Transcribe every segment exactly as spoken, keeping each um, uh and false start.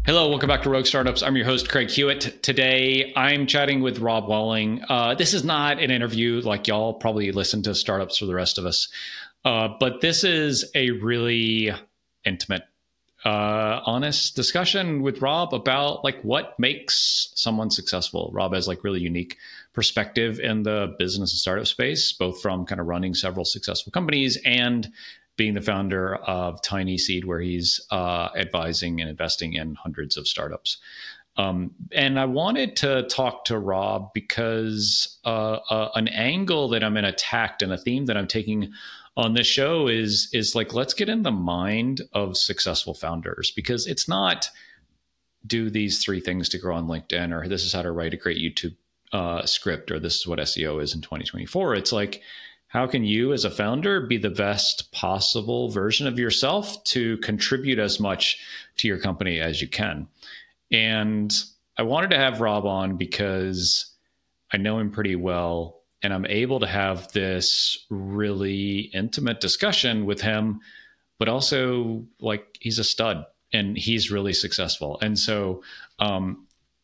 Hello, welcome back to Rogue Startups. I'm your host, Craig Hewitt. Today, I'm chatting with Rob Walling. Uh, this is not an interview like y'all probably listen to startups for the rest of us, uh, but this is a really intimate, uh, honest discussion with Rob about like what makes someone successful. Rob has like really unique perspective in the business and startup space, both from kind of running several successful companies and being the founder of Tiny Seed, where he's uh, advising and investing in hundreds of startups. Um, and I wanted to talk to Rob because uh, uh, an angle that I'm in attacked and a theme that I'm taking on this show is, is like, let's get in the mind of successful founders, because it's not do these three things to grow on LinkedIn, or this is how to write a great YouTube uh, script, or this is what S E O is in twenty twenty-four. It's like, how can you as a founder be the best possible version of yourself to contribute as much to your company as you can? And I wanted to have Rob on because I know him pretty well, and I'm able to have this really intimate discussion with him, but also like he's a stud and he's really successful. And so um,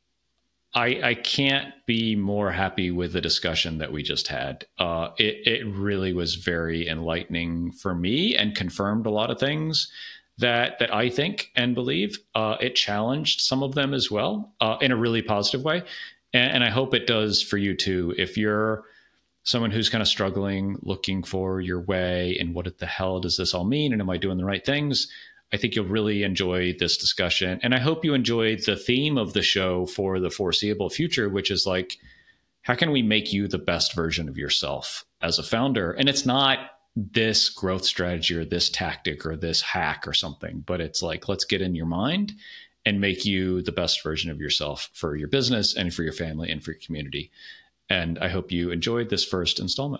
I, I can't be more happy with the discussion that we just had. Uh, it, it really was very enlightening for me and confirmed a lot of things that that I think and believe. Uh, it challenged some of them as well uh, in a really positive way. And, and I hope it does for you too. If you're someone who's kind of struggling, looking for your way and what the hell does this all mean? And am I doing the right things? I think you'll really enjoy this discussion. And I hope you enjoy the theme of the show for the foreseeable future, which is like, how can we make you the best version of yourself as a founder? And it's not this growth strategy or this tactic or this hack or something, but it's like, let's get in your mind and make you the best version of yourself for your business and for your family and for your community. And I hope you enjoyed this first installment.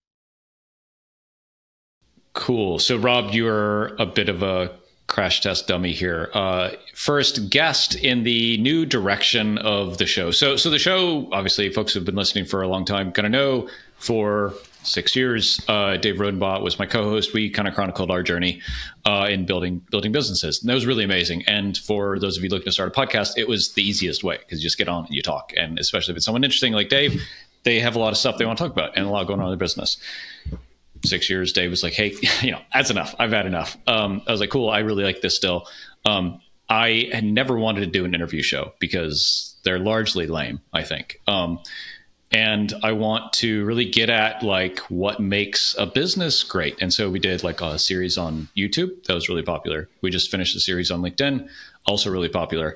Cool. So Rob, you're a bit of a crash test dummy here. Uh, first guest in the new direction of the show. So, so the show, obviously, folks who've been listening for a long time kind of know for six years, uh, Dave Rodenbach was my co-host. We kind of chronicled our journey uh, in building building businesses. And that was really amazing. And for those of you looking to start a podcast, it was the easiest way because you just get on and you talk. And especially if it's someone interesting like Dave, they have a lot of stuff they want to talk about and a lot going on in their business. Six years, Dave was like, hey, you know, that's enough. I've had enough. Um, I was like, cool. I really like this still. Um, I had never wanted to do an interview show because they're largely lame, I think. Um, and I want to really get at like what makes a business great. And so we did like a series on YouTube that was really popular. We just finished a series on LinkedIn, also really popular.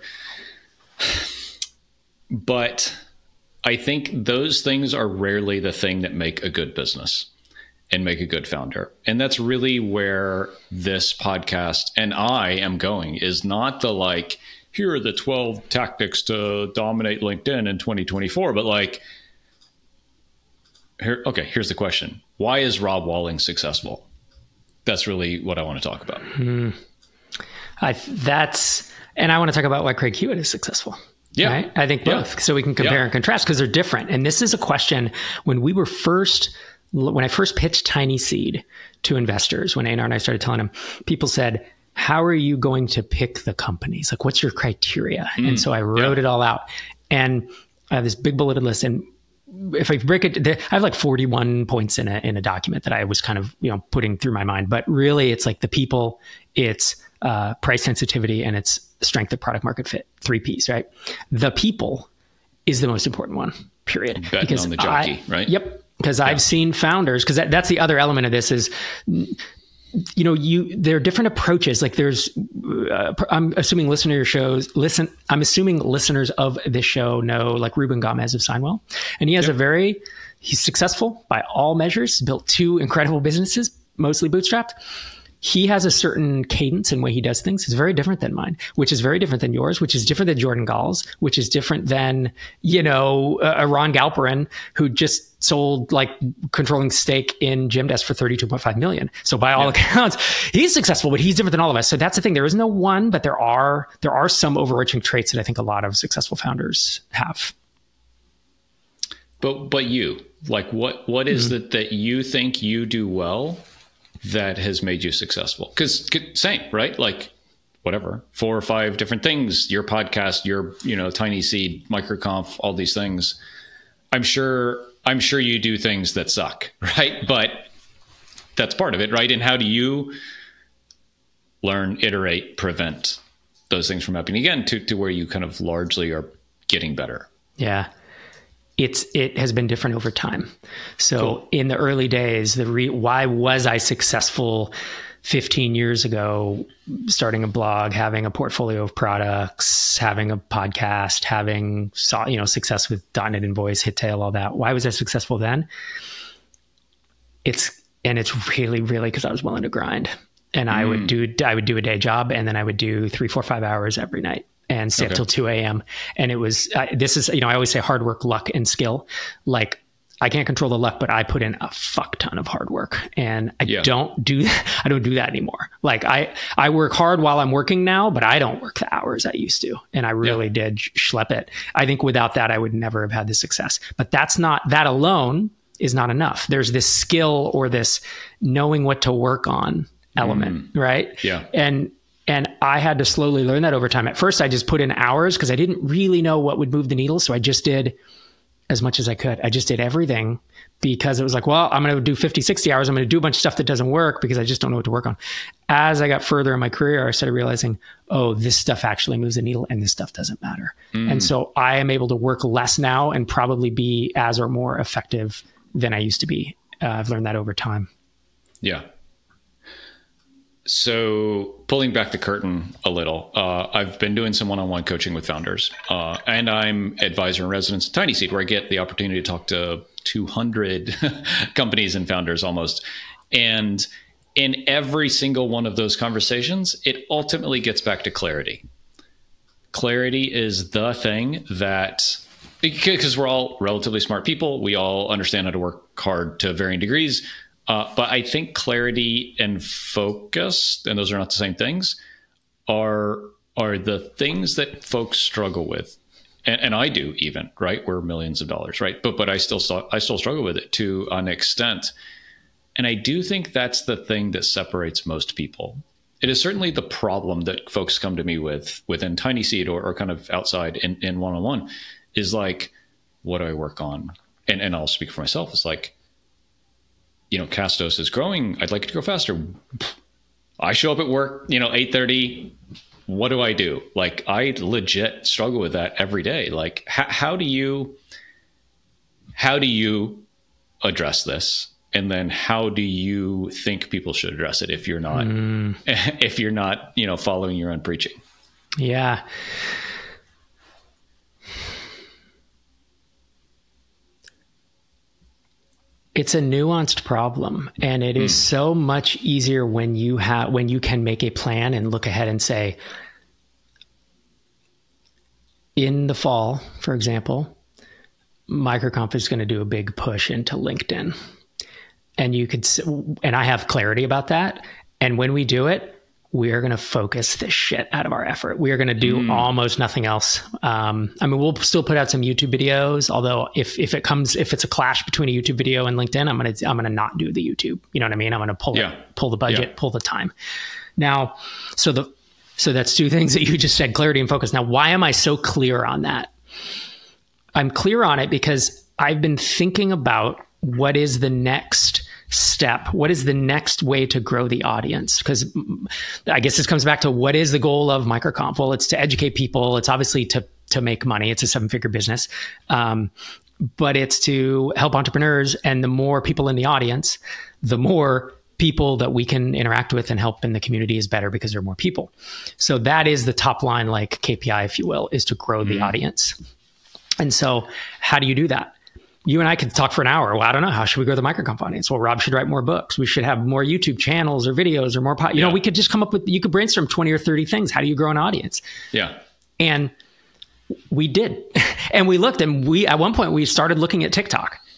But I think those things are rarely the thing that make a good business and make a good founder. And that's really where this podcast and I am going, is not the like, here are the twelve tactics to dominate LinkedIn in twenty twenty-four, but like, here, okay, here's the question. Why is Rob Walling successful? That's really what I want to talk about. Hmm. I, that's, and I want to talk about why Craig Hewitt is successful. Yeah. Right? I think both. Yeah. So we can compare yeah. and contrast because they're different. And this is a question when we were first When I first pitched Tiny Seed to investors, when Einar and I started telling them, people said, how are you going to pick the companies? Like, what's your criteria? Mm, and so I wrote yeah. it all out. And I have this big bulleted list. And if I break it, I have like forty-one points in a, in a document that I was kind of, you know, putting through my mind. But really, it's like the people, it's uh, price sensitivity, and it's strength of product market fit, three Ps, right? The people is the most important one, period. Betting because on the jockey, I, right? Yep. Because yeah. I've seen founders, because that, that's the other element of this is, you know, you there are different approaches. Like there's, uh, I'm assuming listener shows, listen, I'm assuming listeners of this show know like Ruben Gomez of Signwell. And he has yep. a very, he's successful by all measures, built two incredible businesses, mostly bootstrapped. He has a certain cadence and way he does things. It's very different than mine, which is very different than yours, which is different than Jordan Gall's, which is different than, you know, uh, Ron Galperin, who just sold like controlling stake in Gymdesk for thirty-two point five million. So by all yeah. accounts, he's successful, but he's different than all of us. So that's the thing. There is no one, but there are, there are some overarching traits that I think a lot of successful founders have. But, but you, like what, what is mm-hmm. it that you think you do well that has made you successful? Because same, right? Like whatever, four or five different things, your podcast, your, you know, Tiny Seed, MicroConf, all these things. I'm sure, I'm sure you do things that suck, right? But that's part of it, right? And how do you learn, iterate, prevent those things from happening again to, to where you kind of largely are getting better? Yeah. It's, it has been different over time. So cool. In the early days, the re, why was I successful fifteen years ago, starting a blog, having a portfolio of products, having a podcast, having, you know, success with .dot net Invoice, Hittail, all that. Why was I successful then? It's, and it's really, really because I was willing to grind. And mm. I would do, I would do a day job, and then I would do three, four, five hours every night and stay okay. up till two a.m. And it was, uh, this is, you know, I always say hard work, luck, and skill. Like, I can't control the luck, but I put in a fuck ton of hard work, and I yeah. don't do I don't do that anymore. Like I, I work hard while I'm working now, but I don't work the hours I used to. And I really yeah. did schlep it. I think without that, I would never have had the success, but that's not, that alone is not enough. There's this skill or this knowing what to work on element. Mm. Right. Yeah. And, and I had to slowly learn that over time. At first I just put in hours because I didn't really know what would move the needle. So I just did as much as I could. I just did everything because it was like, well, I'm going to do fifty, sixty hours. I'm going to do a bunch of stuff that doesn't work because I just don't know what to work on. As I got further in my career, I started realizing, oh, this stuff actually moves the needle and this stuff doesn't matter. Mm. And so I am able to work less now and probably be as or more effective than I used to be. Uh, I've learned that over time. Yeah. So pulling back the curtain a little, uh, I've been doing some one-on-one coaching with founders, uh, and I'm advisor in residence at Tiny Seed, where I get the opportunity to talk to two hundred companies and founders almost. And in every single one of those conversations, it ultimately gets back to clarity. Clarity is the thing that, because we're all relatively smart people, we all understand how to work hard to varying degrees. Uh, but I think clarity and focus, and those are not the same things, are are the things that folks struggle with, and, and I do even, right? We're millions of dollars, right? But but I still I still struggle with it to an extent, and I do think that's the thing that separates most people. It is certainly the problem that folks come to me with within Tiny Seed or, or kind of outside in, in one-on-one is like, what do I work on? And and I'll speak for myself. It's like, you know, Castos is growing. I'd like it to grow faster. I show up at work, you know, eight thirty. What do I do? Like, I legit struggle with that every day. Like, how, how do you, how do you address this? And then how do you think people should address it if you're not, mm. if you're not, you know, following your own preaching? Yeah. It's a nuanced problem, and it mm. is so much easier when you have, when you can make a plan and look ahead and say, in the fall, for example, MicroConf is going to do a big push into LinkedIn, and you could, and I have clarity about that. And when we do it, we are going to focus the shit out of our effort. We are going to do mm. almost nothing else. Um, I mean, we'll still put out some YouTube videos, although if, if it comes, if it's a clash between a YouTube video and LinkedIn, I'm going to, I'm going to not do the YouTube. You know what I mean? I'm going to pull, yeah. it, pull the budget, yeah. pull the time. Now, so the, so that's two things that you just said, clarity and focus. Now, why am I so clear on that? I'm clear on it because I've been thinking about what is the next step? What is the next way to grow the audience? Because I guess this comes back to what is the goal of MicroConf? Well, it's to educate people. It's obviously to to make money. It's a seven-figure business. Um, but it's to help entrepreneurs. And the more people in the audience, the more people that we can interact with and help in the community is better because there are more people. So that is the top line, like K P I, if you will, is to grow the mm. audience. And so how do you do that? You and I could talk for an hour. Well, I don't know. How should we grow the MicroConf audience? Well, Rob should write more books. We should have more YouTube channels or videos or more, po- you yeah. know, we could just come up with, you could brainstorm twenty or thirty things. How do you grow an audience? Yeah. And we did. And we looked, and we, at one point we started looking at TikTok,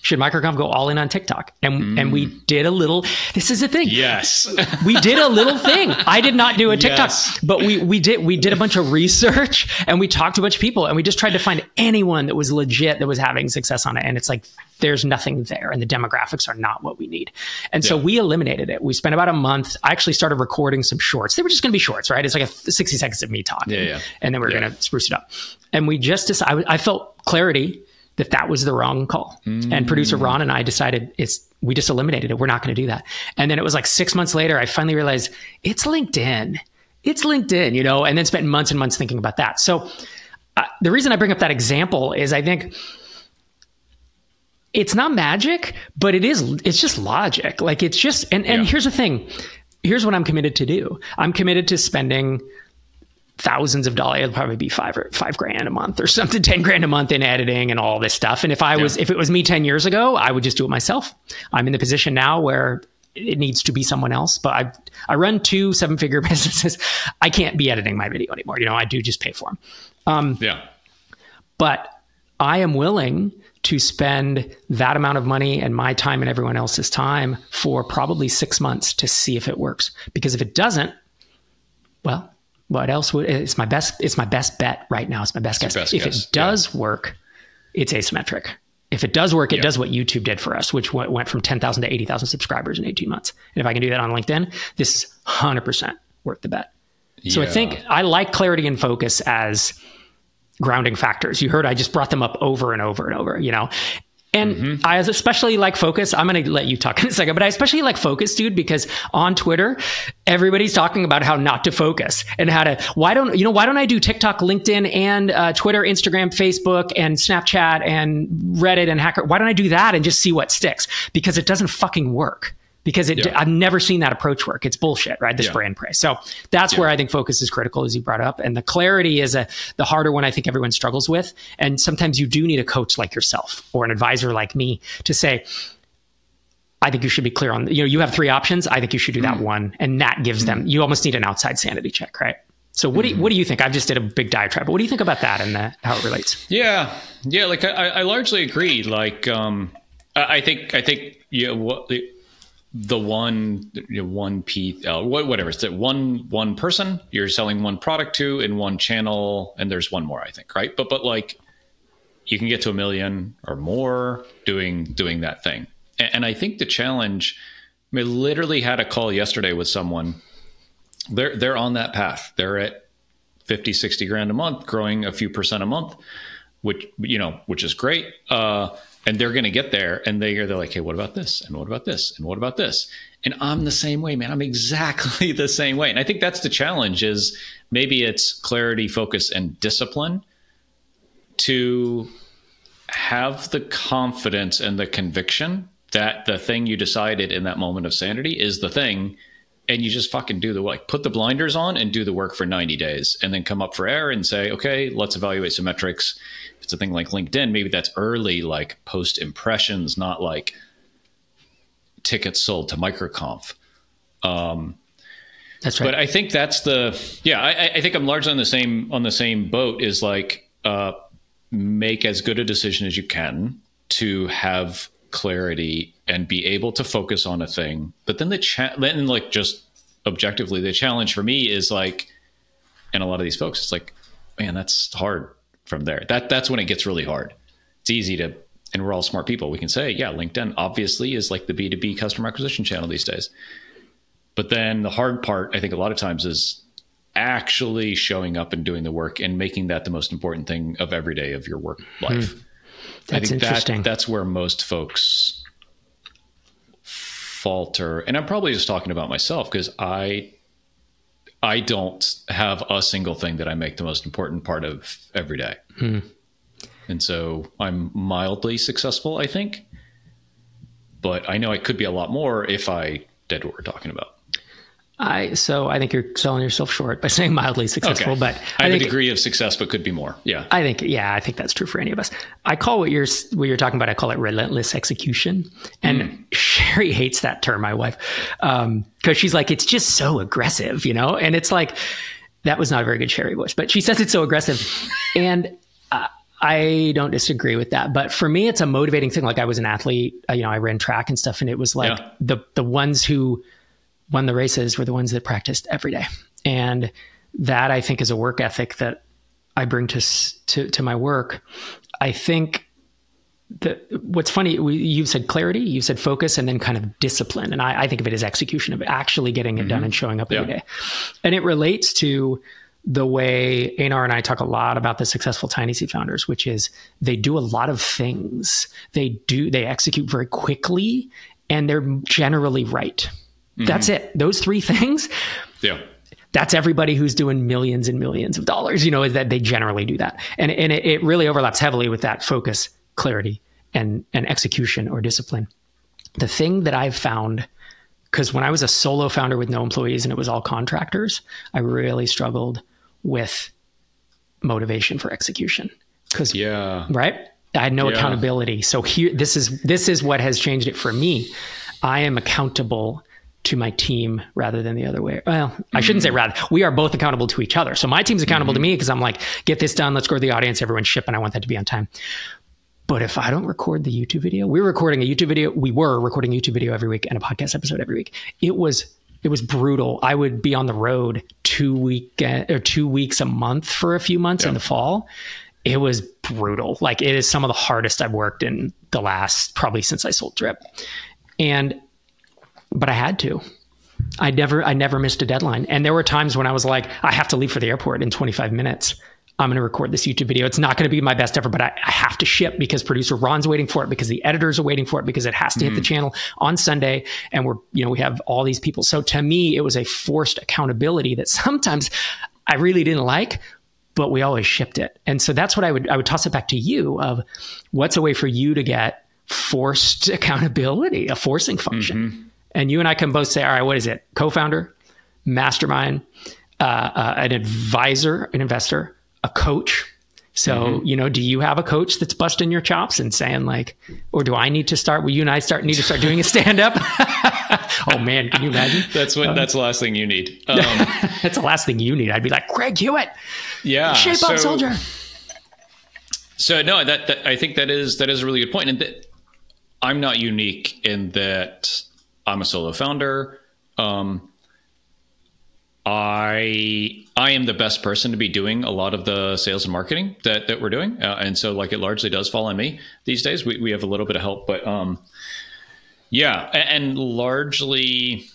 Should MicroConf go all in on TikTok? And mm. and we did a little, this is the thing. Yes. We did a little thing. I did not do a TikTok, yes. but we we did we did a bunch of research and we talked to a bunch of people and we just tried to find anyone that was legit that was having success on it. And it's like, there's nothing there and the demographics are not what we need. And so yeah. we eliminated it. We spent about a month. I actually started recording some shorts. They were just going to be shorts, right? It's like a sixty seconds of me talking. Yeah, yeah. And then we we're yeah. going to spruce it up. And we just decided, I felt clarity that that was the wrong call. Mm. And producer Ron and I decided it's, we just eliminated it. We're not going to do that. And then it was like six months later, I finally realized it's LinkedIn. It's LinkedIn, you know, and then spent months and months thinking about that. So uh, the reason I bring up that example is I think it's not magic, but it is, it's just logic. Like it's just, and, and yeah. here's the thing. Here's what I'm committed to do. I'm committed to spending thousands of dollars. It'll probably be five or five grand a month or something, ten grand a month in editing and all this stuff. And if I was, yeah. if it was me ten years ago, I would just do it myself. I'm in the position now where it needs to be someone else, but I, I run two seven figure businesses. I can't be editing my video anymore. You know, I do just pay for them. Um, yeah. But I am willing to spend that amount of money and my time and everyone else's time for probably six months to see if it works. Because if it doesn't, well, what else would, it's my best, it's my best bet right now. It's my best it's guess. Best if guess. it does yeah. work, it's asymmetric. If it does work, it yeah. does what YouTube did for us, which w- went from ten thousand to eighty thousand subscribers in eighteen months. And if I can do that on LinkedIn, this is one hundred percent worth the bet. Yeah. So I think I like clarity and focus as grounding factors. You heard I just brought them up over and over and over, you know. And mm-hmm. I especially like focus. I'm going to let you talk in a second, but I especially like focus, dude, because on Twitter, everybody's talking about how not to focus and how to, why don't, you know, why don't I do TikTok, LinkedIn, and uh, Twitter, Instagram, Facebook, and Snapchat, and Reddit, and Hacker? Why don't I do that and just see what sticks? Because it doesn't fucking work. Because it, yeah. I've never seen that approach work. It's bullshit, right? The yeah. spray and pray. So that's yeah. where I think focus is critical, as you brought up. And the clarity is a the harder one I think everyone struggles with. And sometimes you do need a coach like yourself or an advisor like me to say, I think you should be clear on, you know, you have three options. I think you should do that mm. one. And that gives mm. them, you almost need an outside sanity check, right? So what mm. do you, what do you think? I've just did a big diatribe, but what do you think about that and the, how it relates? Yeah. Yeah. Like I, I largely agree. Like, um, I think, I think, yeah, what the, the one, you know, one P, uh, whatever, it's that one, one person you're selling one product to in one channel, and there's one more, I think, right? But, but like you can get to a million or more doing, doing that thing. And, and I think the challenge, I mean, literally had a call yesterday with someone. They're, they're on that path. They're at fifty, sixty grand a month, growing a few percent a month, which, you know, which is great. Uh, And they're going to get there, and they are, they're like, hey, what about this? And what about this? And what about this? And I'm the same way, man. I'm exactly the same way. And I think that's the challenge is maybe it's clarity, focus, and discipline to have the confidence and the conviction that the thing you decided in that moment of sanity is the thing. And you just fucking do the, like, put the blinders on and do the work for ninety days and then come up for air and say, okay, let's evaluate some metrics. If it's a thing like LinkedIn, maybe that's early, like post impressions, not like tickets sold to MicroConf. Um, that's right. But I think that's the, yeah, I, I think I'm largely on the same, on the same boat is like, uh, make as good a decision as you can to have clarity and be able to focus on a thing. But then the cha- then like just objectively, the challenge for me is like, and a lot of these folks, it's like, man, that's hard from there. That that's when it gets really hard. It's easy to, and we're all smart people. We can say, yeah, LinkedIn obviously is like the B two B customer acquisition channel these days. But then the hard part, I think a lot of times is actually showing up and doing the work and making that the most important thing of every day of your work life. Hmm. That's I think interesting. That, that's where most folks falter. And I'm probably just talking about myself because I, I don't have a single thing that I make the most important part of every day. Hmm. And so I'm mildly successful, I think, but I know I could be a lot more if I did what we're talking about. I so I think you're selling yourself short by saying mildly successful, okay. but I, I have think, a degree of success, but could be more. Yeah, I think yeah, I think that's true for any of us. I call what you're what you're talking about. I call it relentless execution, and mm. Sherry hates that term, my wife, um, because she's like, it's just so aggressive, you know. And it's like that was not a very good Sherry voice, but she says it's so aggressive, and uh, I don't disagree with that. But for me, it's a motivating thing. Like I was an athlete, uh, you know, I ran track and stuff. And it was like yeah. the, the ones who won the races were the ones that practiced every day. And that I think is a work ethic that I bring to, to, to my work. I think that what's funny, we, you've said clarity, you've said focus, and then kind of discipline. And I, I think of it as execution of it, actually getting it mm-hmm. done and showing up yeah. every day. And it relates to the way Einar and I talk a lot about the successful Tiny Seed founders, which is they do a lot of things. They do, they execute very quickly, and they're generally right. Mm-hmm. That's it. Those three things. Yeah. That's everybody who's doing millions and millions of dollars, you know, is that they generally do that. And, and it, it really overlaps heavily with that focus, clarity, and, and execution or discipline. The thing that I've found, because when I was a solo founder with no employees and it was all contractors, I really struggled with motivation for execution. Because, yeah. right? I had no yeah. accountability. So here, this is, this is what has changed it for me. I am accountable to my team rather than the other way. Well, mm-hmm. I shouldn't say rather. We are both accountable to each other. So my team's accountable mm-hmm. to me because I'm like, get this done. Let's grow the audience. Everyone ship. And I want that to be on time. But if I don't record the YouTube video, we're recording a YouTube video. We were recording a YouTube video every week and a podcast episode every week. It was, it was brutal. I would be on the road two week or two weeks a month for a few months yeah. in the fall. It was brutal. Like it is some of the hardest I've worked in the last, probably since I sold Drip. And, but I had to, I never, I never missed a deadline. And there were times when I was like, I have to leave for the airport in twenty-five minutes. I'm going to record this YouTube video. It's not going to be my best ever, but I, I have to ship because producer Ron's waiting for it, because the editors are waiting for it, because it has to mm-hmm. hit the channel on Sunday. And we're, you know, we have all these people. So to me, it was a forced accountability that sometimes I really didn't like, but we always shipped it. And so that's what I would, I would toss it back to you of what's a way for you to get forced accountability, a forcing function. Mm-hmm. And you and I can both say, all right, what is it? Co-founder, mastermind, uh, uh, an advisor, an investor, a coach. So, mm-hmm. you know, do you have a coach that's busting your chops and saying like, or do I need to start, will you and I start, need to start doing a stand-up? Oh man, can you imagine? That's what, um, that's the last thing you need. Um, that's the last thing you need. I'd be like, Craig Hewitt. Yeah. Shape so, up, soldier. So no, that, that, I think that is, that is a really good point. And that I'm not unique in that I'm a solo founder. Um, I I am the best person to be doing a lot of the sales and marketing that, that we're doing. Uh, and so like it largely does fall on me these days. We we have a little bit of help, but um, yeah, and, and largely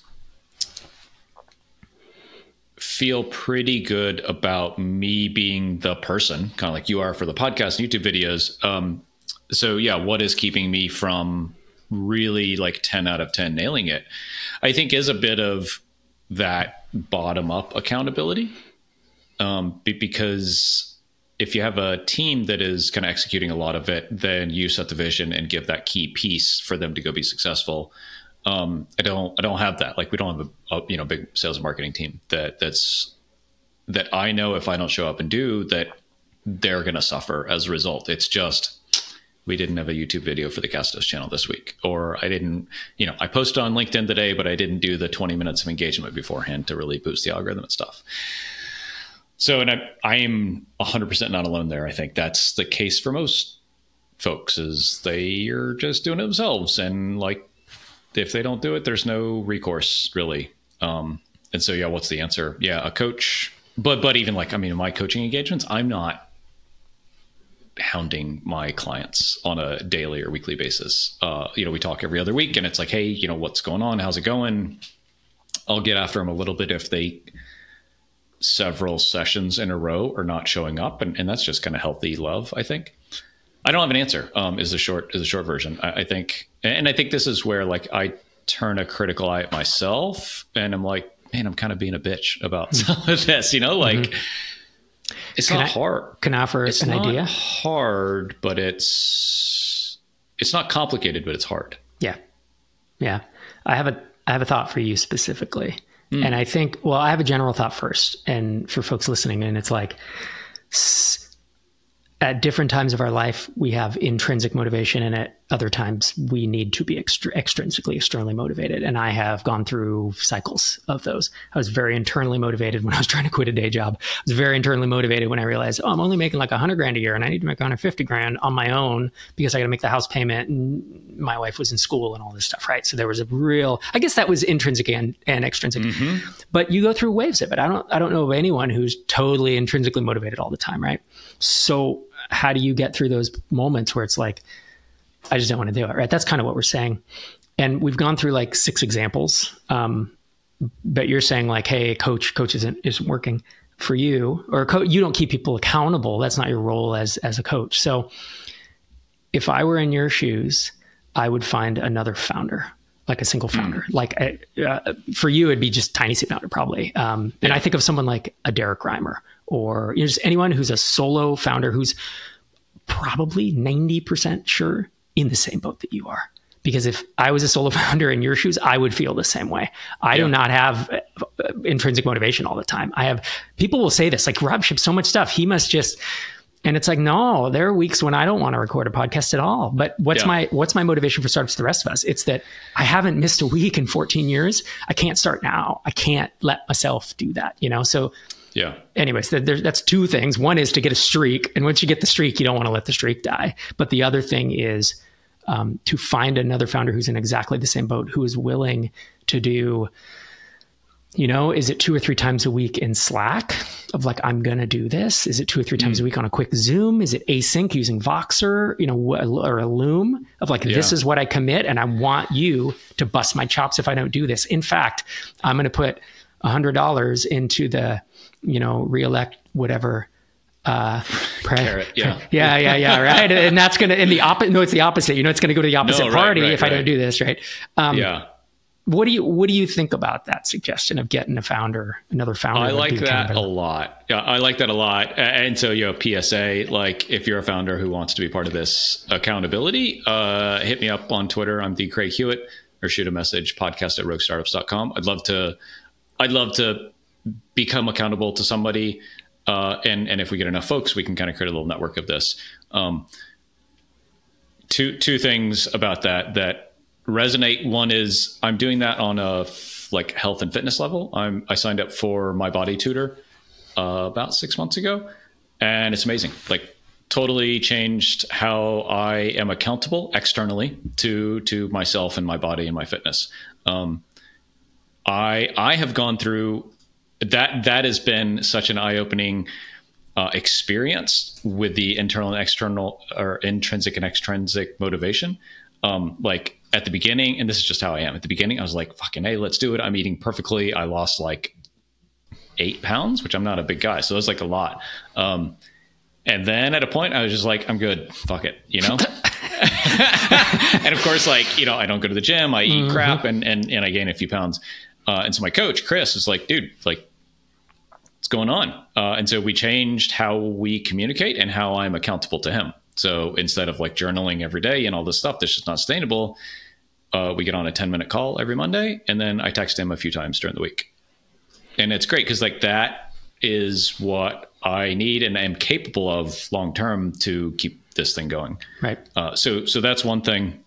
feel pretty good about me being the person, kind of like you are for the podcast and YouTube videos. Um, so yeah, what is keeping me from really like ten out of ten nailing it, I think is a bit of that bottom up accountability. Um, because if you have a team that is kind of executing a lot of it, then you set the vision and give that key piece for them to go be successful. Um, I don't, I don't have that. Like we don't have a, a you know, big sales and marketing team that that's, that I know if I don't show up and do that, they're going to suffer as a result. It's just, we didn't have a YouTube video for the Castos channel this week, or I didn't, you know, I posted on LinkedIn today, but I didn't do the twenty minutes of engagement beforehand to really boost the algorithm and stuff. So, and I, I am one hundred percent not alone there. I think that's the case for most folks is they are just doing it themselves. And like, if they don't do it, there's no recourse really. Um, and so, yeah, what's the answer? Yeah, a coach, but, but even like, I mean, in my coaching engagements, I'm not hounding my clients on a daily or weekly basis. Uh, you know, we talk every other week and it's like, hey, you know, what's going on? How's it going? I'll get after them a little bit if they several sessions in a row are not showing up. And, and that's just kind of healthy love, I think. I don't have an answer, um, is the short, is the short version. I, I think, and I think this is where like I turn a critical eye at myself and I'm like, man, I'm kind of being a bitch about some of this, you know, like, mm-hmm. It's can not I, hard. Can I offer it's an not idea? Hard, but it's it's not complicated, but it's hard. Yeah, yeah. I have a I have a thought for you specifically, mm. and I think well, I have a general thought first, and for folks listening, and it's like at different times of our life, we have intrinsic motivation, and at other times we need to be extra, extrinsically, externally motivated. And I have gone through cycles of those. I was very internally motivated when I was trying to quit a day job. I was very internally motivated when I realized, oh, I'm only making like a hundred grand a year and I need to make one hundred fifty grand on my own because I got to make the house payment and my wife was in school and all this stuff, right? So there was a real, I guess that was intrinsic and, and extrinsic. Mm-hmm. But you go through waves of it. I don't, I don't know of anyone who's totally intrinsically motivated all the time, right? So how do you get through those moments where it's like, I just don't want to do it, right? That's kind of what we're saying. And we've gone through like six examples. Um, but you're saying like, hey, coach, coach isn't, isn't working for you, or co- you don't keep people accountable. That's not your role as, as a coach. So if I were in your shoes, I would find another founder, like a single founder. Mm. Like uh, for you, it'd be just tiny seed founder probably. Um, and yeah. I think of someone like a Derek Reimer, or you know, just anyone who's a solo founder who's probably ninety percent sure in the same boat that you are. Because if I was a solo founder in your shoes, I would feel the same way. I yeah. do not have intrinsic motivation all the time. I have, people will say this, like, Rob ships so much stuff. He must just, and it's like, no, there are weeks when I don't want to record a podcast at all. But what's yeah. my, what's my motivation for startups to the rest of us? It's that I haven't missed a week in fourteen years. I can't start now. I can't let myself do that, you know? So yeah. anyways, there, that's two things. One is to get a streak. And once you get the streak, you don't want to let the streak die. But the other thing is um, to find another founder who's in exactly the same boat, who is willing to do, you know, is it two or three times a week in Slack of like, I'm going to do this? Is it two or three times mm. a week on a quick Zoom? Is it async using Voxer, you know, or a Loom of like, yeah. this is what I commit and I want you to bust my chops if I don't do this. In fact, I'm going to put a hundred dollars into the, you know, reelect whatever, uh, pre- Carrot, yeah. yeah, yeah, yeah. Right. And that's going to, in the opposite, no, it's the opposite, you know, it's going to go to the opposite no, right, party right, if right. I don't do this. Right. Um, yeah. What do you what do you think about that suggestion of getting a founder, another founder? I like that a lot. Yeah, I like that a lot. And so, you know, P S A, like if you're a founder who wants to be part of this accountability, uh, hit me up on Twitter. I'm D Craig Hewitt, or shoot a message, podcast at rogue startups dot com. I'd love to, I'd love to become accountable to somebody. Uh, and, and if we get enough folks, we can kind of create a little network of this. Um, two, two things about that, that resonate. One is I'm doing that on a f- like health and fitness level. I'm, I signed up for My Body Tutor uh, about six months ago, and it's amazing. Like totally changed how I am accountable externally to, to myself and my body and my fitness. Um, I, I have gone through that. That has been such an eye-opening uh, experience with the internal and external, or intrinsic and extrinsic motivation. Um, like at the beginning, and this is just how I am. At the beginning, I was like, fucking, hey, let's do it. I'm eating perfectly. I lost like eight pounds, which I'm not a big guy. So it was like a lot. Um, and then at a point I was just like, I'm good. Fuck it. You know? And of course, like, you know, I don't go to the gym, I eat mm-hmm. crap and, and, and I gain a few pounds. Uh, and so my coach, Chris, is like, dude, like, what's going on? Uh, and so we changed how we communicate and how I'm accountable to him. So instead of like journaling every day and all this stuff that's just not sustainable, uh, we get on a ten minute call every Monday. And then I text him a few times during the week. And it's great because like that is what I need and am capable of long term to keep this thing going. Right. Uh, so so that's one thing.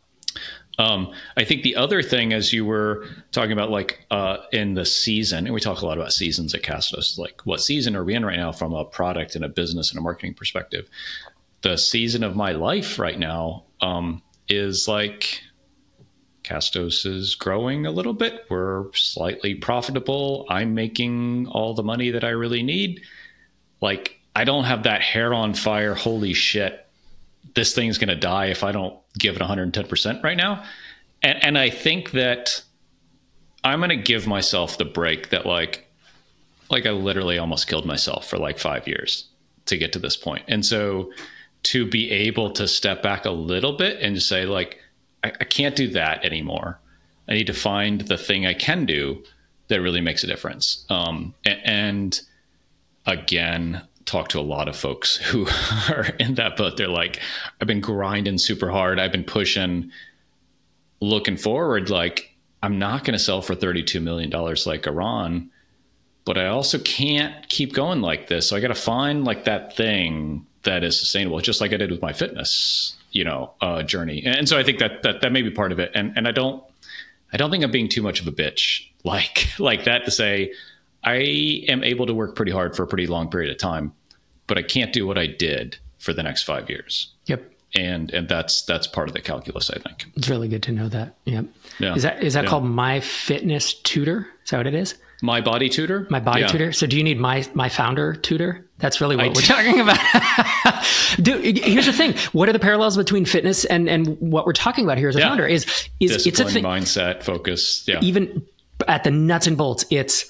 Um, I think the other thing, as you were talking about, like uh, in the season, and we talk a lot about seasons at Castos, like what season are we in right now from a product and a business and a marketing perspective? The season of my life right now um, is like Castos is growing a little bit. We're slightly profitable. I'm making all the money that I really need. Like, I don't have that hair on fire, holy shit, this thing's going to die if I don't give it one hundred ten percent right now. And, and I think that I'm going to give myself the break that like, like I literally almost killed myself for like five years to get to this point. And so to be able to step back a little bit and just say like, I, I can't do that anymore. I need to find the thing I can do that really makes a difference. Um, and, and again, talk to a lot of folks who are in that boat. They're like, I've been grinding super hard. I've been pushing, looking forward. Like, I'm not going to sell for thirty-two million dollars like Iran, but I also can't keep going like this. So I got to find like that thing that is sustainable, just like I did with my fitness. you know, uh, journey. And so I think that, that, that may be part of it. And, and I don't, I don't think I'm being too much of a bitch like, like that to say, I am able to work pretty hard for a pretty long period of time, but I can't do what I did for the next five years. Yep. And, and that's, that's part of the calculus, I think. It's really good to know that. Yep. Yeah. Is that, is that yeah. called My Fitness Tutor? Is that what it is? My Body Tutor? My Body yeah. Tutor. So do you need my, my founder tutor? That's really what I we're do. talking about. Dude, here's the thing. What are the parallels between fitness and, and what we're talking about here as a yeah. founder is, is it's a thing. Mindset, focus. Yeah. Even at the nuts and bolts, it's,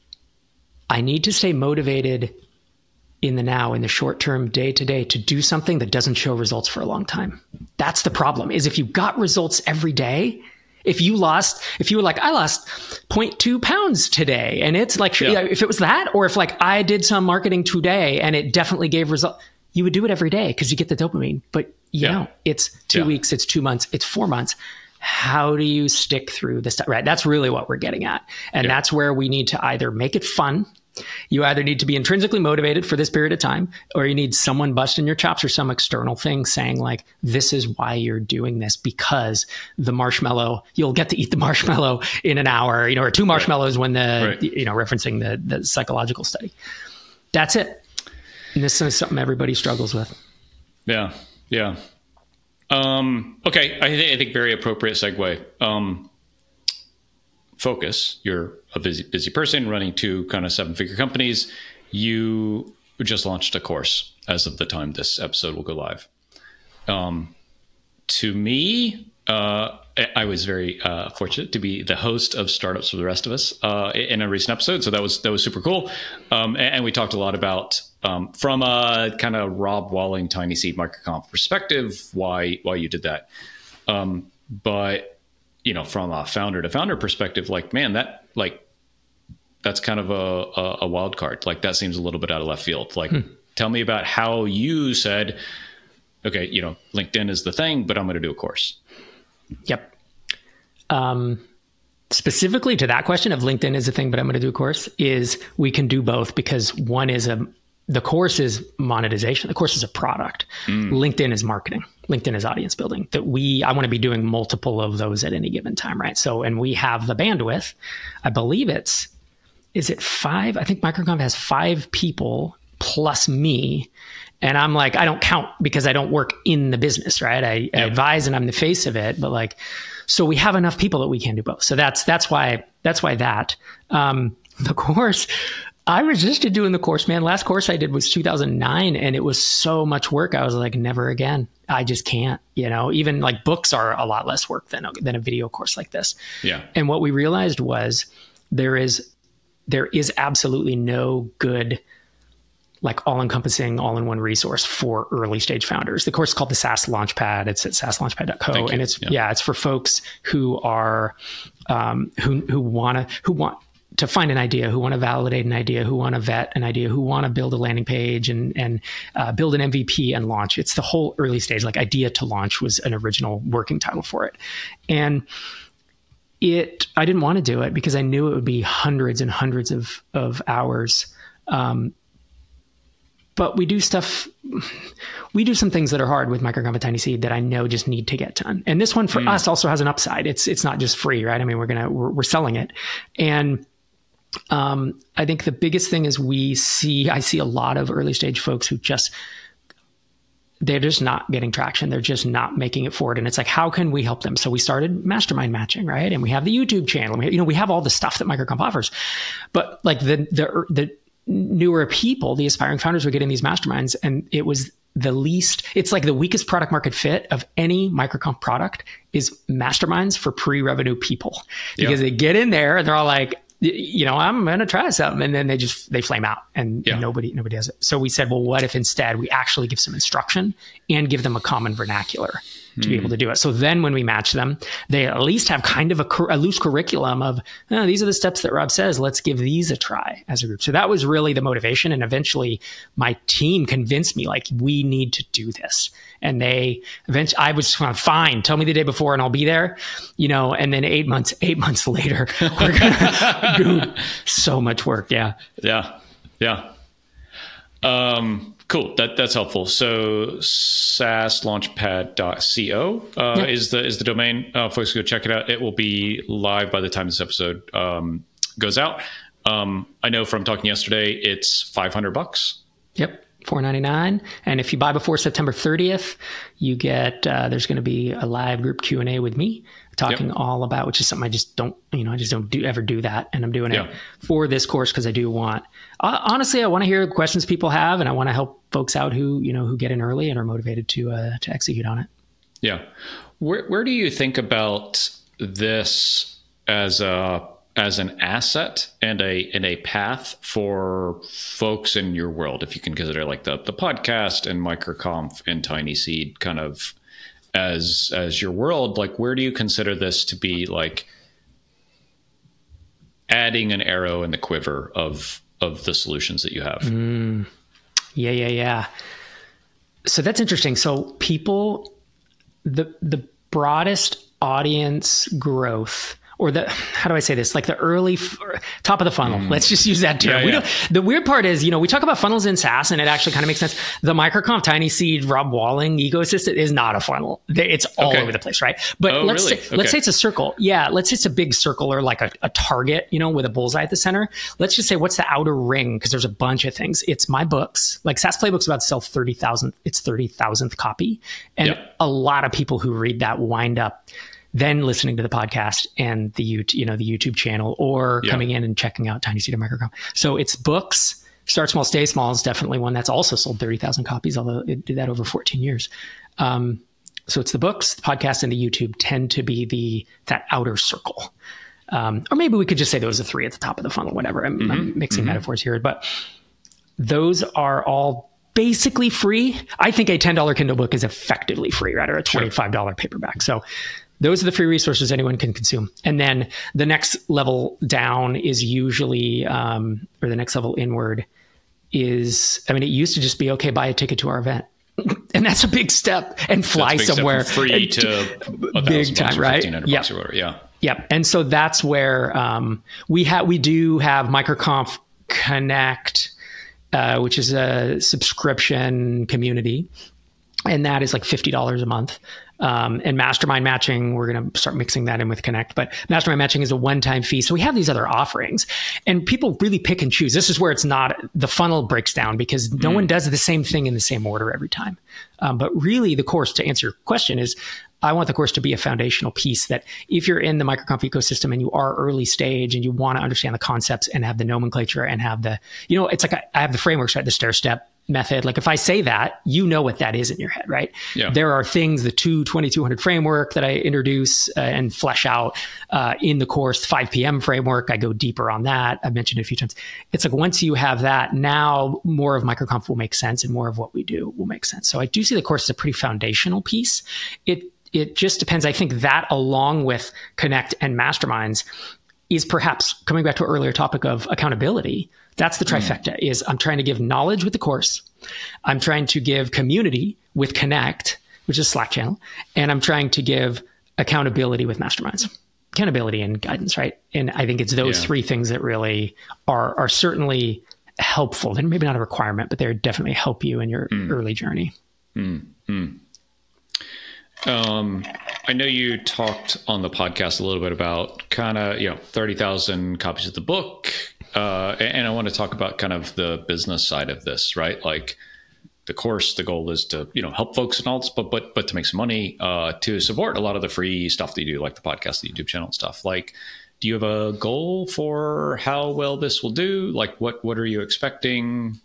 I need to stay motivated in the now, in the short term, day to day, to do something that doesn't show results for a long time. That's the problem, is if you got results every day, if you lost, if you were like, I lost zero point two pounds today, and it's like, yeah. if it was that, or if like I did some marketing today and it definitely gave results, you would do it every day because you get the dopamine. But you yeah. know, it's two yeah. weeks, it's two months, it's four months. How do you stick through this? Right. That's really what we're getting at. And yeah. that's where we need to either make it fun. You either need to be intrinsically motivated for this period of time, or you need someone busting your chops or some external thing saying like, this is why you're doing this, because the marshmallow, you'll get to eat the marshmallow in an hour, you know, or two marshmallows right. when the, right. you know, referencing the, the psychological study. That's it. And this is something everybody struggles with. Yeah. Yeah. Um, okay. I, th- I think very appropriate segue. Um, focus. You're a busy, busy person running two kind of seven figure companies. You just launched a course as of the time this episode will go live. Um, to me, uh, I was very uh, fortunate to be the host of Startups for the Rest of Us uh, in a recent episode. So that was, that was super cool. Um, and, and we talked a lot about, um, from a kind of Rob Walling, Tiny Seed MicroConf perspective, why, why you did that. Um, but you know, from a founder to founder perspective, like, man, that like, that's kind of a, a, a wild card. Like that seems a little bit out of left field. Like, hmm. tell me about how you said, okay, you know, LinkedIn is the thing, but I'm going to do a course. Yep. Um, specifically to that question of LinkedIn is the thing, but I'm going to do a course, is we can do both, because one is a, the course is monetization. The course is a product. Mm. LinkedIn is marketing. LinkedIn is audience building. That we, I want to be doing multiple of those at any given time, right? So, and we have the bandwidth. I believe it's, is it five? I think MicroConf has five people plus me. And I'm like, I don't count because I don't work in the business, right? I, yep. I advise and I'm the face of it, but like, so we have enough people that we can do both. So that's, that's why, that's why that, um, the course, I resisted doing the course, man. Last course I did was two thousand nine and it was so much work. I was like, never again. I just can't, you know, even like books are a lot less work than a, than a video course like this. Yeah. And what we realized was there is, there is absolutely no good, like all-encompassing, all-in-one resource for early stage founders. The course is called the SaaS Launchpad. It's at saas launchpad dot co. And it's, yeah. yeah, it's for folks who are, um, who, who want to, who want, to find an idea, who want to validate an idea, who want to vet an idea, who want to build a landing page and and uh, build an M V P and launch. It's the whole early stage, like idea to launch was an original working title for it. And it, I didn't want to do it because I knew it would be hundreds and hundreds of, of hours. Um, but we do stuff, we do some things that are hard with MicroConf and Tiny Seed that I know just need to get done. And this one for mm. us also has an upside. It's, it's not just free, right? I mean, we're going to, we're, we're selling it. And Um, I think the biggest thing is we see, I see a lot of early stage folks who just, they're just not getting traction. They're just not making it forward. And it's like, how can we help them? So we started mastermind matching, right? And we have the YouTube channel. We, you know, we have all the stuff that MicroConf offers, but like the, the, the newer people, the aspiring founders would get in these masterminds, and it was the least, it's like the weakest product market fit of any MicroConf product is masterminds for pre-revenue people, because yeah. they get in there and they're all like, you know, I'm going to try something. And then they just, they flame out and, yeah. and nobody, nobody does it. So we said, well, what if instead we actually give some instruction and give them a common vernacular to mm. be able to do it? So then when we match them, they at least have kind of a, a loose curriculum of, oh, these are the steps that Rob says, let's give these a try as a group. So that was really the motivation. And eventually my team convinced me, like, we need to do this. And they eventually, I was fine. Tell me the day before and I'll be there, you know, and then eight months, eight months later, we're gonna do so much work. Yeah. Yeah. Yeah. Um, Cool. That that's helpful. So SaaS launchpad dot co uh, yep. is the is the domain. Uh, folks, go check it out. It will be live by the time this episode um, goes out. Um, I know from talking yesterday, it's five hundred bucks. Yep. four ninety-nine. And if you buy before September thirtieth, you get, uh, there's going to be a live group Q and A with me talking yep. all about, which is something I just don't, you know, I just don't do ever do that. And I'm doing yeah. it for this course because I do want, uh, honestly, I want to hear questions people have, and I want to help folks out who, you know, who get in early and are motivated to, uh, to execute on it. Yeah. Where, where do you think about this as a, as an asset and a and a path for folks in your world, if you can consider like the the podcast and MicroConf and TinySeed kind of as as your world? Like, where do you consider this to be like adding an arrow in the quiver of of the solutions that you have? Mm, yeah, yeah, yeah. So that's interesting. So people, the the broadest audience growth, or the, how do I say this? Like the early f- top of the funnel. Mm. Let's just use that term. Yeah, we yeah. don't, the weird part is, you know, we talk about funnels in SaaS and it actually kind of makes sense. The MicroConf, TinySeed, Rob Walling ecosystem is not a funnel. It's all okay. over the place, right? But oh, let's really? say, okay. let's say it's a circle. Yeah. Let's say it's a big circle or like a, a target, you know, with a bullseye at the center. Let's just say what's the outer ring? Because there's a bunch of things. It's my books. Like SaaS Playbook's about to sell thirty thousand. It's thirty thousandth copy. And yep. a lot of people who read that wind up then listening to the podcast and the YouTube, you know, the YouTube channel, or yeah. coming in and checking out TinySeed or MicroConf. So it's books. Start Small, Stay Small is definitely one that's also sold thirty thousand copies, although it did that over fourteen years. Um, so it's the books, the podcast, and the YouTube tend to be the that outer circle. Um, or maybe we could just say those are three at the top of the funnel, whatever. I'm, mm-hmm. I'm mixing mm-hmm. metaphors here, but those are all basically free. I think a ten dollars Kindle book is effectively free, right? Or a twenty-five dollars sure. paperback. So those are the free resources anyone can consume. And then the next level down is usually, um, or the next level inward is, I mean, it used to just be, okay, buy a ticket to our event. And that's a big step, and fly big somewhere. Step from free to a big time, right? Yep. Or whatever. Yeah. Yep. And so that's where um, we have, we do have MicroConf Connect, uh, which is a subscription community. And that is like fifty dollars a month. Um, and Mastermind Matching, we're going to start mixing that in with Connect, but Mastermind Matching is a one-time fee. So we have these other offerings, and people really pick and choose. This is where it's not, the funnel breaks down because no mm. one does the same thing in the same order every time. Um, but really the course, to answer your question, is I want the course to be a foundational piece that if you're in the MicroConf ecosystem and you are early stage and you want to understand the concepts and have the nomenclature and have the, you know, it's like I, I have the frameworks, right? The stair step method. Like if I say that, you know what that is in your head, right? Yeah. There are things, the two twenty-two hundred framework that I introduce uh, and flesh out uh, in the course, the five p.m. framework. I go deeper on that. I've mentioned it a few times. It's like once you have that, now more of MicroConf will make sense and more of what we do will make sense. So I do see the course as a pretty foundational piece. It it just depends. I think that along with Connect and Masterminds is perhaps coming back to an earlier topic of accountability. That's the trifecta mm. is I'm trying to give knowledge with the course. I'm trying to give community with Connect, which is Slack channel. And I'm trying to give accountability with Masterminds, accountability and guidance, right? And I think it's those yeah. three things that really are, are certainly helpful. They're maybe not a requirement, but they're definitely help you in your mm. early journey. Mm. Mm. Um, I know you talked on the podcast a little bit about kind of, you know, thirty thousand copies of the book. Uh, and I want to talk about kind of the business side of this, right? Like the course, the goal is to, you know, help folks and all this, but, but, but to make some money, uh, to support a lot of the free stuff that you do, like the podcast, the YouTube channel and stuff. Like, do you have a goal for how well this will do? Like what, what are you expecting?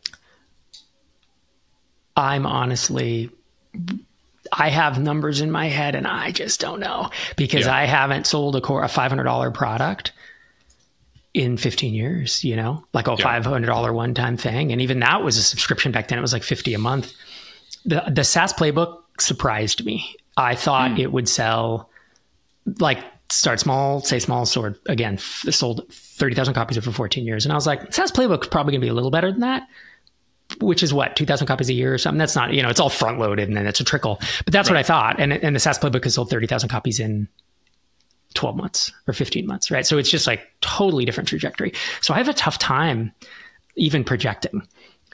I'm honestly, I have numbers in my head and I just don't know because yeah. I haven't sold a core, a five hundred dollars product in fifteen years, you know, like a yeah. five hundred dollars one-time thing. And even that was a subscription back then. It was like fifty a month. The the SaaS Playbook surprised me. I thought mm. it would sell like start small, say small, sword. Again, f- sold thirty thousand copies over fourteen years. And I was like, SaaS Playbook's probably going to be a little better than that, which is what, two thousand copies a year or something. That's not, you know, it's all front loaded and then it's a trickle, but that's right. what I thought. And, and the SaaS Playbook has sold thirty thousand copies in twelve months or fifteen months, right? So it's just like totally different trajectory. So I have a tough time even projecting.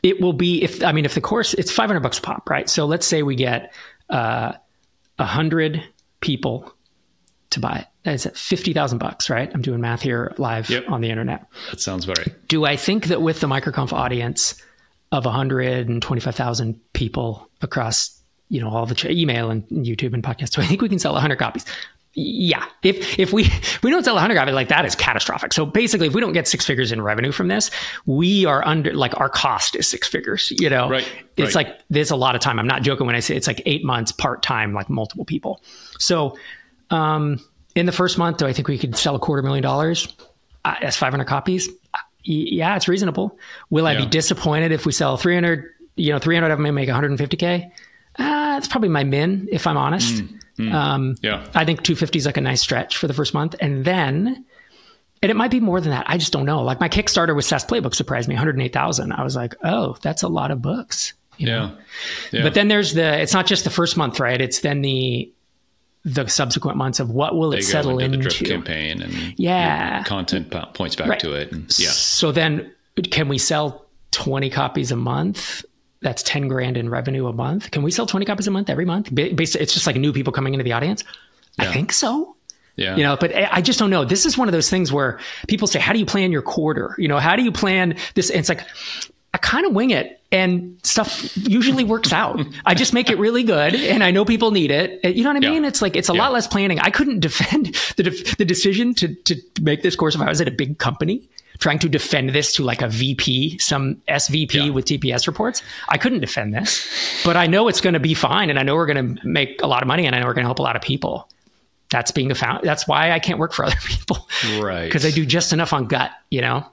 it will be, if, I mean, if the course, it's five hundred bucks a pop, right? So let's say we get uh, one hundred people to buy it. That's fifty thousand bucks, right? I'm doing math here live yep. on the internet. That sounds about right. Do I think that with the MicroConf audience of one hundred twenty-five thousand people across, you know, all the ch- email and YouTube and podcasts, do I think we can sell one hundred copies? Yeah. If if we if we don't sell one hundred copies, like that is catastrophic. So basically, if we don't get six figures in revenue from this, we are under, like our cost is six figures, you know? Right. It's right. like, there's a lot of time. I'm not joking when I say it's like eight months part-time, like multiple people. So, um, in the first month, do I think we could sell a quarter million dollars? Uh, that's five hundred copies. Uh, yeah, it's reasonable. Will I yeah. be disappointed if we sell three hundred, you know, three hundred of them may make one hundred fifty K? Uh, it's probably my min, if I'm honest. Mm, mm, um, yeah. I think two hundred fifty is like a nice stretch for the first month. And then, and it might be more than that. I just don't know. Like my Kickstarter with SaaS Playbook surprised me, one hundred eight thousand. I was like, oh, that's a lot of books. You yeah. know? yeah. But then there's the, it's not just the first month, right? It's then the, the subsequent months of what will it settle into. The drip campaign and yeah. content points back right. to it. And, yeah. So then can we sell twenty copies a month? That's ten grand in revenue a month. Can we sell twenty copies a month every month? Basically, it's just like new people coming into the audience. Yeah. I think so. Yeah. You know, but I just don't know. This is one of those things where people say, how do you plan your quarter? You know, how do you plan this? And it's like, I kind of wing it and stuff usually works out. I just make it really good and I know people need it. You know what I mean? Yeah. It's like, it's a yeah. lot less planning. I couldn't defend the, de- the decision to, to make this course if I was at a big company trying to defend this to like a V P, some S V P yeah. with T P S reports. I couldn't defend this, but I know it's going to be fine. And I know we're going to make a lot of money and I know we're going to help a lot of people. That's being a found. That's why I can't work for other people. Right. Because I do just enough on gut, you know?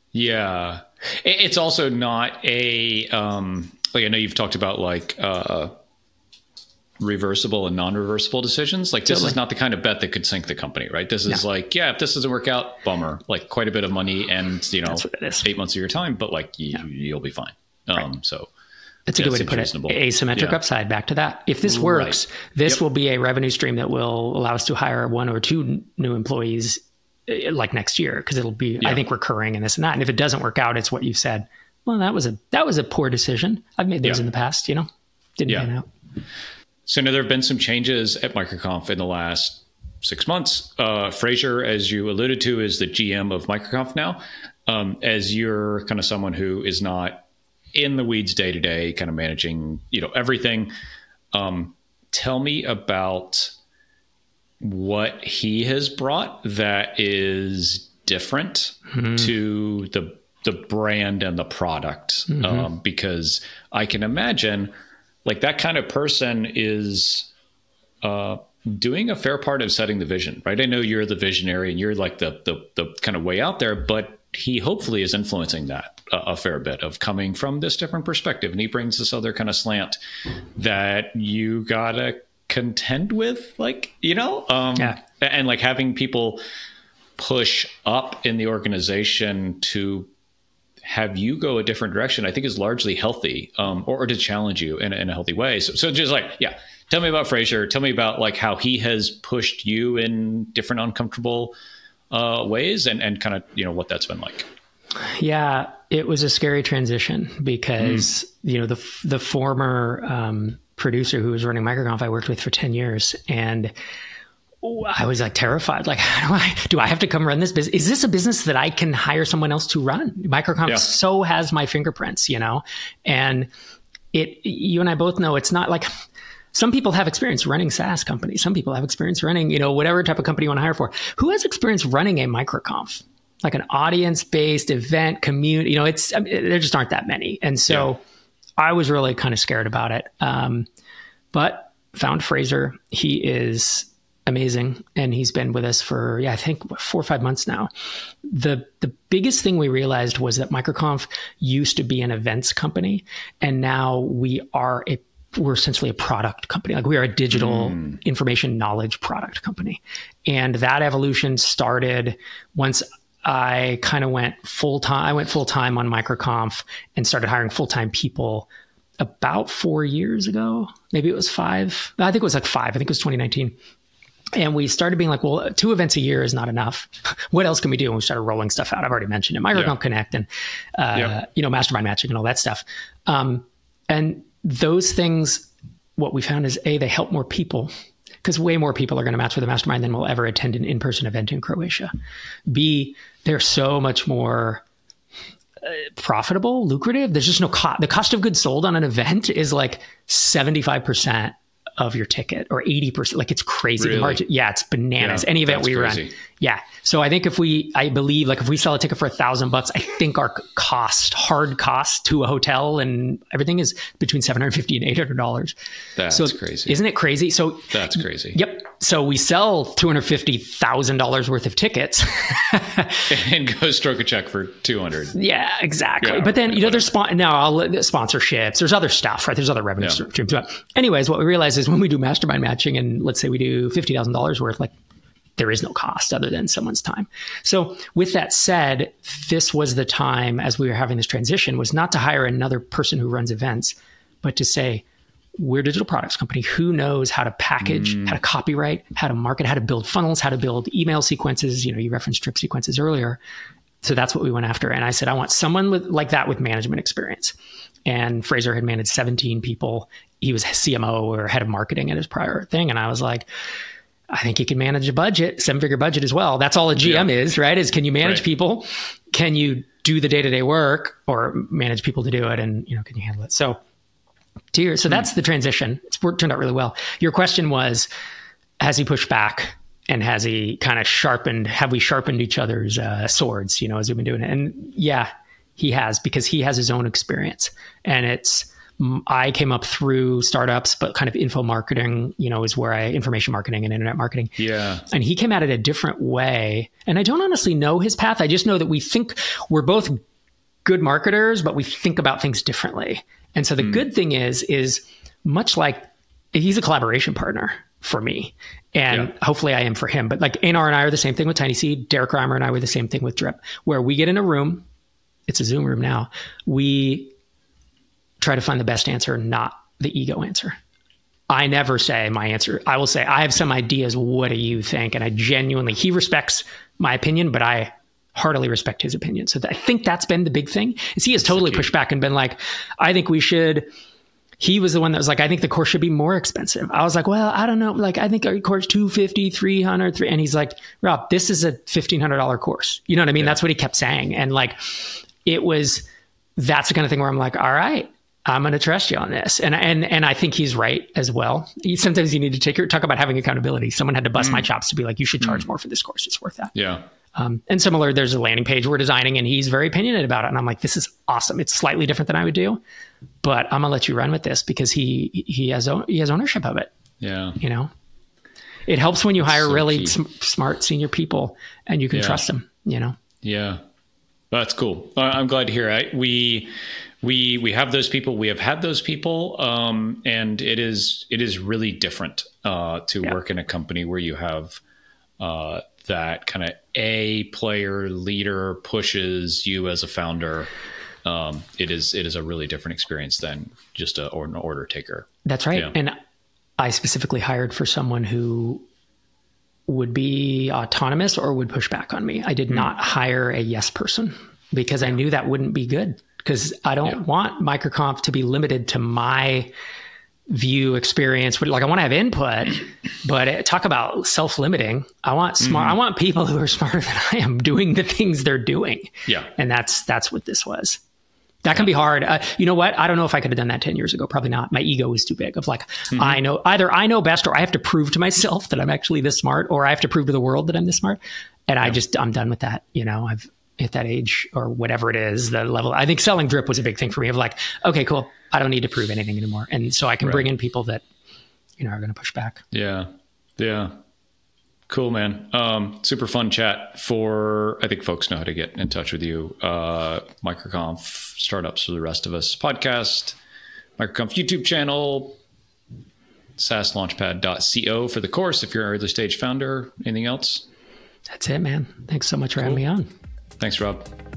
Yeah. It's also not a, um, like I know you've talked about like uh, reversible and non-reversible decisions. Like this totally. is not the kind of bet that could sink the company, right? This is no. like, yeah, if this doesn't work out, bummer, like quite a bit of money and, you know, eight months of your time, but like you, yeah. you'll be fine. Um, right. So that's a good way to put reasonable. it. Asymmetric yeah. upside, back to that. If this works, right. this yep. will be a revenue stream that will allow us to hire one or two new employees like next year, because it'll be, yeah. I think, recurring and this and that. And if it doesn't work out, it's what you've said. Well, that was a that was a poor decision. I've made those yeah. in the past, you know, didn't yeah. pan out. So now there have been some changes at MicroConf in the last six months. Uh, Fraser, as you alluded to, is the G M of MicroConf now. Um, as you're kind of someone who is not in the weeds day to day, kind of managing, you know, everything. Um, tell me about what he has brought that is different mm-hmm. to the the brand and the product. Mm-hmm. Um, because I can imagine like that kind of person is uh, doing a fair part of setting the vision, right? I know you're the visionary and you're like the the, the kind of way out there, but he hopefully is influencing that a, a fair bit of coming from this different perspective. And he brings this other kind of slant that you gotta contend with, like, you know, um, yeah. and like having people push up in the organization to have you go a different direction, I think is largely healthy, um, or, or to challenge you in, in a healthy way. So, so just like, yeah, tell me about Fraser. Tell me about like how he has pushed you in different uncomfortable uh, ways and, and kind of, you know, what that's been like. Yeah, it was a scary transition because, mm. you know, the, the former, um, producer who was running MicroConf I worked with for ten years. And I was like terrified. Like, how do I, do I have to come run this business? Is this a business that I can hire someone else to run? MicroConf yeah. so has my fingerprints, you know, and it, you and I both know it's not like some people have experience running SaaS companies. Some people have experience running, you know, whatever type of company you want to hire for. Who has experience running a MicroConf? Like an audience-based event community, you know, it's, I mean, there just aren't that many. And so yeah. I was really kind of scared about it. Um, but found Fraser. He is amazing. And he's been with us for, yeah, I think four or five months now. The, the biggest thing we realized was that MicroConf used to be an events company. And now we are a, we're essentially a product company. Like we are a digital mm. information knowledge product company. And that evolution started once I kind of went full time. I went full time on MicroConf and started hiring full time people about four years ago. Maybe it was five. I think it was like five. I think it was twenty nineteen. And we started being like, well, two events a year is not enough. What else can we do? And we started rolling stuff out. I've already mentioned it, MicroConf yeah. Connect and, uh, yeah. you know, Mastermind Matching and all that stuff. Um, and those things, what we found is A, they help more people because way more people are going to match with a mastermind than will ever attend an in-person event in Croatia. B, they're so much more uh, profitable, lucrative. There's just no cost. The cost of goods sold on an event is like seventy-five percent of your ticket or eighty percent. Like it's crazy. Really? The margin, yeah, it's bananas. Yeah, Any event we crazy. run. Yeah. So I think if we, I believe like if we sell a ticket for a thousand bucks, I think our cost, hard cost to a hotel and everything is between seven hundred fifty and eight hundred dollars. That's so crazy. Isn't it crazy? So that's crazy. Yep. So we sell two hundred fifty thousand dollars worth of tickets and go stroke a check for two hundred. Yeah, exactly. Yeah, but then, you know, whatever. there's spon- now I'll, sponsorships, there's other stuff, right? There's other revenue Yeah. streams. But anyways, what we realize is when we do mastermind matching and let's say we do fifty thousand dollars worth, like there is no cost other than someone's time. So with that said, this was the time as we were having this transition was not to hire another person who runs events, but to say, we're a digital products company. Who knows how to package, mm. how to copyright, how to market, how to build funnels, how to build email sequences. You know, you referenced drip sequences earlier. So that's what we went after. And I said, I want someone with, like that with management experience. And Fraser had managed seventeen people. He was C M O or head of marketing at his prior thing. And I was like, I think you can manage a budget, seven figure budget as well. That's all a G M yeah. is, right? Is can you manage right. people? Can you do the day-to-day work or manage people to do it? And, you know, can you handle it? So, to your, so that's the transition. It's worked, turned out really well. Your question was, has he pushed back and has he kind of sharpened, have we sharpened each other's uh, swords, you know, as we've been doing it? And yeah, he has, because he has his own experience. And it's, I came up through startups, but kind of info marketing, you know, is where I, information marketing and internet marketing. Yeah. And he came at it a different way. And I don't honestly know his path. I just know that we think we're both good marketers, but we think about things differently. And so the mm. good thing is, is much like he's a collaboration partner for me. And yeah. hopefully I am for him. But like Einar and I are the same thing with Tiny Seed. Derek Reimer and I were the same thing with Drip, where we get in a room. It's a Zoom room now. We try to find the best answer, not the ego answer. I never say my answer. I will say, I have some ideas. What do you think? And I genuinely, he respects my opinion, but I heartily respect his opinion. So th- I think that's been the big thing is he has totally pushed back and been like, I think we should, he was the one that was like, I think the course should be more expensive. I was like, well, I don't know. Like, I think our course two hundred fifty, three hundred, three and he's like, Rob, this is a fifteen hundred dollars course. You know what I mean? Yeah. That's what he kept saying. And like, it was, that's the kind of thing where I'm like, all right, I'm going to trust you on this. And, and, and I think he's right as well. Sometimes you need to take your, talk about having accountability. Someone had to bust mm. my chops to be like, you should charge mm. more for this course. It's worth that. Yeah. Um, and similar, there's a landing page we're designing and he's very opinionated about it. And I'm like, this is awesome. It's slightly different than I would do, but I'm gonna let you run with this because he, he has, own, he has ownership of it. Yeah. You know, it helps when you That's hire so really key. sm- smart senior people and you can yeah. trust them, you know? Yeah. That's cool. I'm glad to hear it. We, we, we have those people, we have had those people. Um, and it is, it is really different, uh, to yeah. work in a company where you have, uh, that kind of A player leader pushes you as a founder. Um, it is, it is a really different experience than just a, or an order taker. That's right. Yeah. And I specifically hired for someone who would be autonomous or would push back on me. I did mm. not hire a yes person because I knew that wouldn't be good because I don't yeah. want MicroConf to be limited to my view experience. Like I want to have input, but it, talk about self-limiting. I want smart, mm-hmm. I want people who are smarter than I am doing the things they're doing. Yeah. And that's, that's what this was. That can yeah. be hard. Uh, you know what? I don't know if I could have done that ten years ago. Probably not. My ego was too big of like, mm-hmm. I know either I know best or I have to prove to myself that I'm actually this smart or I have to prove to the world that I'm this smart. And yeah. I just, I'm done with that. You know, I've hit that age or whatever it is, the level. I think selling Drip was a big thing for me of like, okay, cool. I don't need to prove anything anymore. And so I can right. bring in people that, you know, are going to push back. Yeah. Yeah. Cool, man. Um, super fun chat for, I think folks know how to get in touch with you. Uh, MicroConf, Startups for the Rest of Us podcast, MicroConf YouTube channel, SaaS Launchpad dot co for the course. If you're an early stage founder, anything else? That's it, man. Thanks so much for cool. having me on. Thanks, Rob.